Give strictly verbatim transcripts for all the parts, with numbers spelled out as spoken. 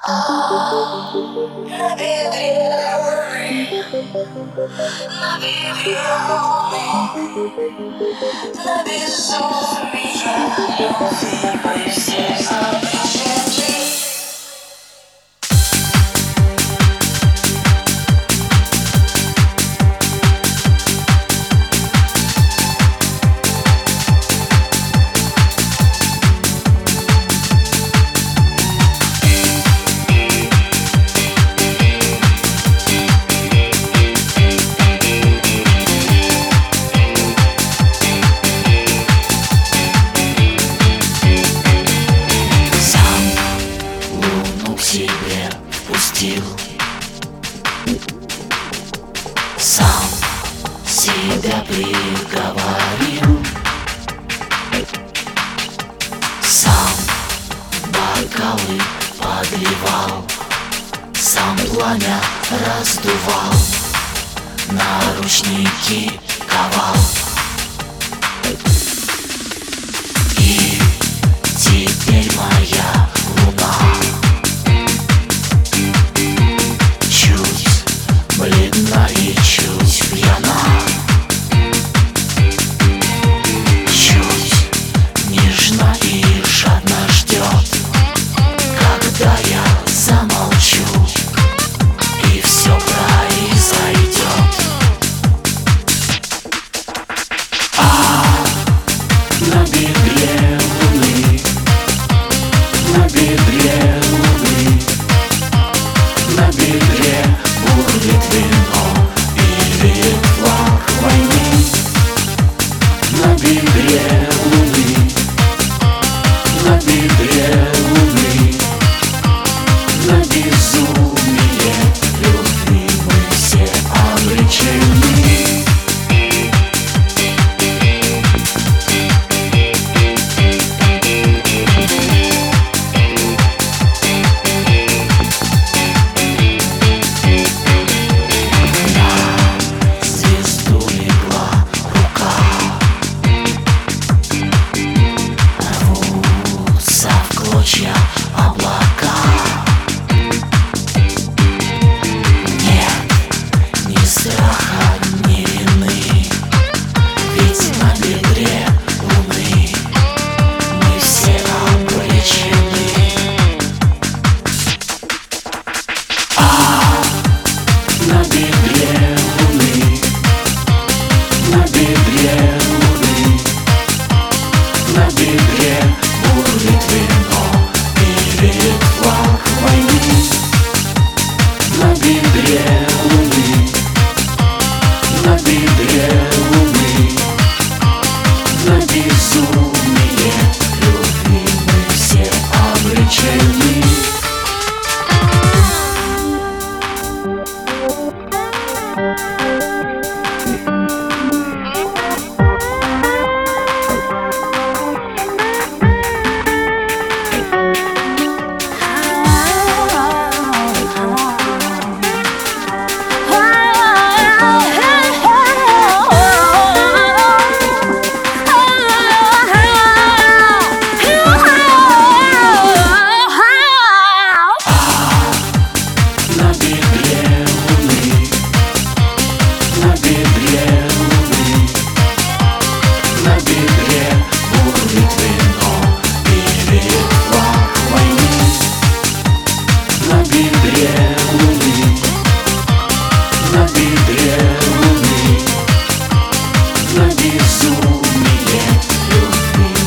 На бедре луны, на бедре луны, на безумие любви мы все обречены. Себе впустил, сам себя приговорил, сам бокалы подливал, сам пламя раздувал, наручники ковал. И теперь моя луна бледна и чуть пьяна, чуть нежна и жадно ждет, когда я замолчу и все произойдет. А на бедре луны, на бедре луны, на бедре бурлит вино и веет флаг войны. На бедре луны, на бедре луны, на безумие любви мы все обречены. Облака. Нет ни страха, ни вины, ведь на бедре луны мы все обречены. А на бедре луны, на бедре луны, на бедре бурлит вино и веет флаг войны. На бедре луны, на бедре луны, на безумие любви мы все обречены.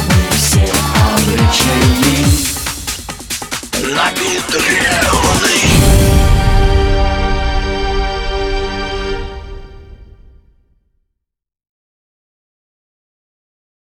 На бедре луны.